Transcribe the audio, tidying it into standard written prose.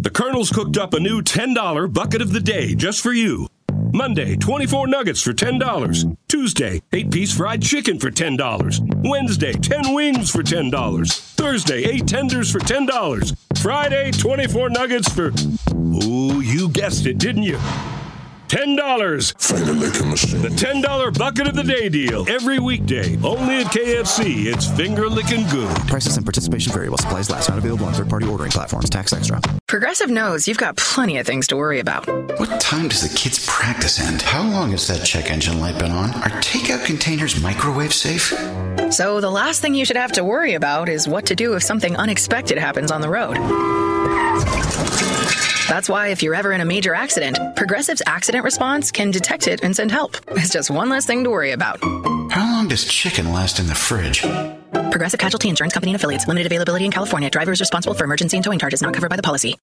The Colonel's cooked up a new $10 bucket of the day just for you. Monday, 24 nuggets for $10. Tuesday, 8-piece fried chicken for $10. Wednesday, 10 wings for $10. Thursday, 8 tenders for $10. Friday, 24 nuggets for... Ooh, you guessed it, didn't you? $10. Finger licking machine. The $10 bucket of the day deal. Every weekday. Only at KFC. It's finger licking good. Prices and participation vary while supplies last. Not available on third-party ordering platforms. Tax extra. Progressive knows you've got plenty of things to worry about. What time does the kids' practice end? How long has that check engine light been on? Are takeout containers microwave safe? So the last thing you should have to worry about is what to do if something unexpected happens on the road. That's why if you're ever in a major accident, Progressive's accident response can detect it and send help. It's just one less thing to worry about. How long does chicken last in the fridge? Progressive Casualty Insurance Company and Affiliates. Limited availability in California. Driver is responsible for emergency and towing charges not covered by the policy.